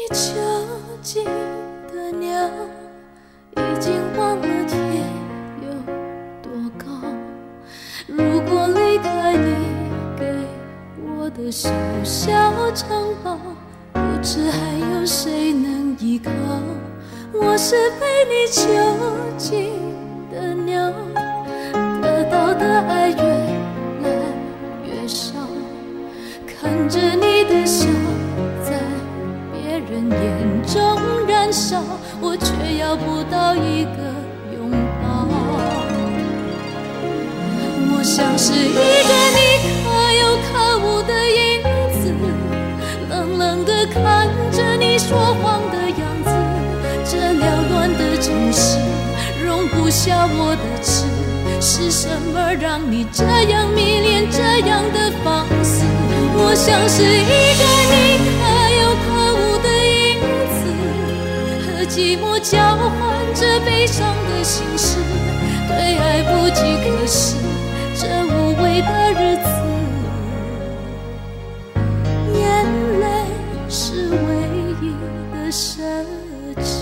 囚禁的鸟，已经忘了天有多高。如果离开你给我的小小城堡，不知还有谁能依靠。我是被你囚禁的鸟，得到的爱越来越少，看着你的笑在别人眼中燃烧，我却要不到一个拥抱。我像是一个你可有可无的影子，冷冷地看着你说谎的样子。这缭乱的城市容不下我的痴，是什么让你这样迷恋这样的放肆？我像是一个你可有可无的影子，和寂寞交换着悲伤的心事，对爱不计可施，这无味的日子，眼泪是唯一的奢侈。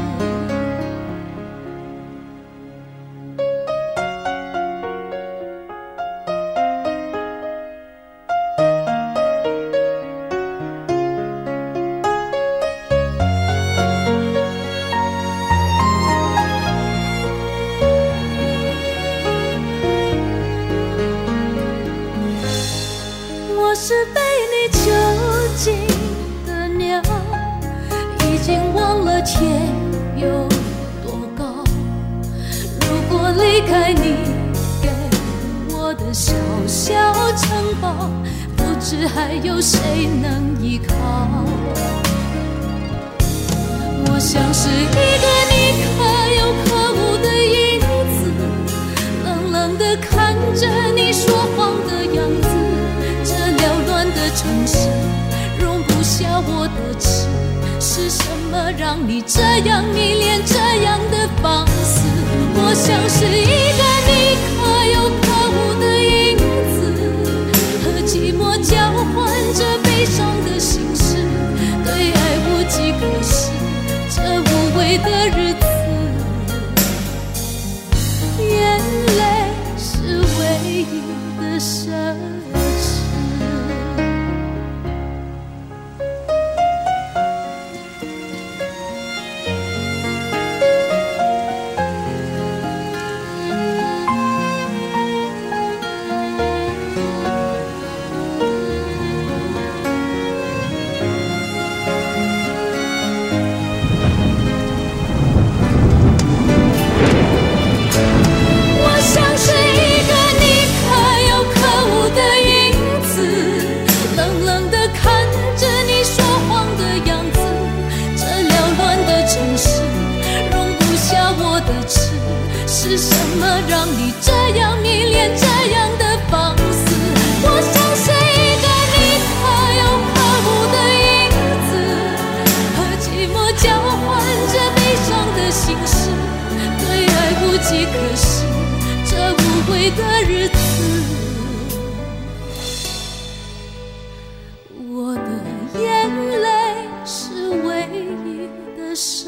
我是被你囚禁的鸟，已经忘了天有多高。如果离开你给我的小小城堡，不知还有谁能依靠。我像是一个你可有可无的影子，冷冷地看着你说谎的样子。这缭乱的城市容不下我的痴，是什么让你这样迷恋这样的放肆？我像是一个你可有可无的影子，和寂寞交换着悲伤的心事，对爱无计可施，这无味的日子，眼泪是唯一的奢侈。是什么让你这样迷恋这样的放肆？我像是一个你可有可无的影子，和寂寞交换着悲伤的心事，对爱无计可施，这无味的日子，我的眼泪是唯一的事。